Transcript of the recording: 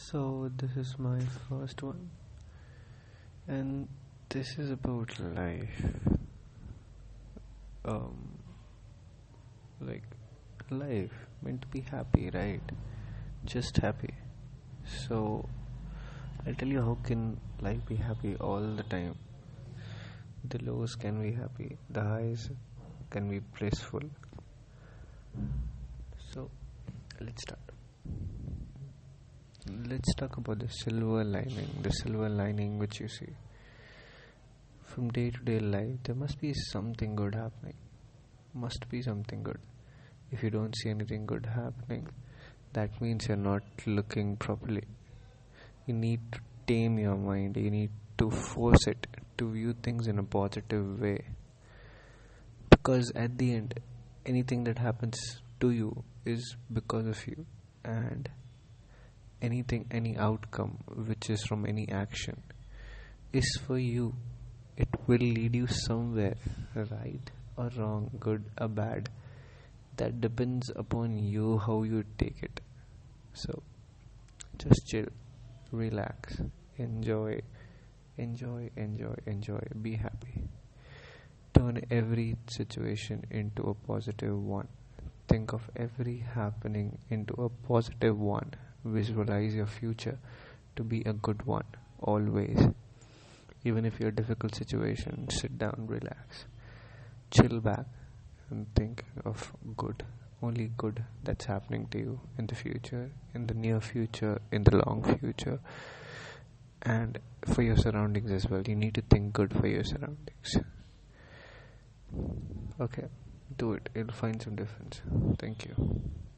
So, this is my first one, and this is about life. Um, like, life meant to be happy, right? Just happy. So, I'll tell you how can life be happy all the time. The lows can be happy, the highs can be blissful. So, let's start. Let's talk about the silver lining which you see. From day to day life, there must be something good happening. Must be something good. If you don't see anything good happening, that means you're not looking properly. You need to tame your mind, you need to force it to view things in a positive way. Because at the end, anything that happens to you is because of you, and any outcome which is from any action is for you. It will lead you somewhere, right or wrong, good or bad. That depends upon you how you take it. So just chill, relax, enjoy, enjoy, be happy. Turn every situation into a positive one. Think of every happening into a positive one. Visualize your future to be a good one, always. Even if you're a difficult situation, sit down, relax, chill back, and think of good, only good that's happening to you in the future, in the near future, in the long future, and for your surroundings as well. You need to think good for your surroundings. Okay, do it, you'll find some difference. Thank you.